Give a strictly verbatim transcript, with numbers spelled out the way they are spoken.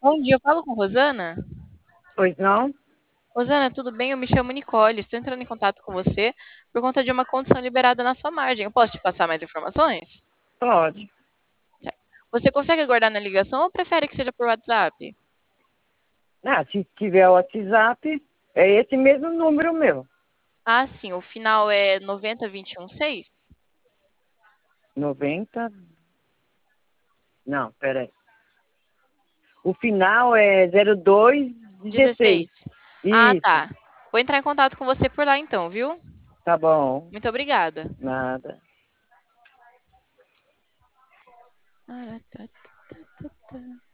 Bom dia, eu falo com Rosana. Pois não? Rosana, tudo bem? Eu me chamo Nicole, estou entrando em contato com você por conta de uma condição liberada na sua margem. Eu posso te passar mais informações? Pode. Certo. Você consegue aguardar na ligação ou prefere que seja por WhatsApp? Ah, se tiver o WhatsApp, é esse mesmo número meu. Ah, sim, o final é nove zero dois um seis? Noventa. Não, peraí. O final é zero dois dezesseis. dezesseis. Ah, Isso, tá. Vou entrar em contato com você por lá então, viu? tá bom. Muito obrigada. Nada. Ah, tá, tá, tá, tá.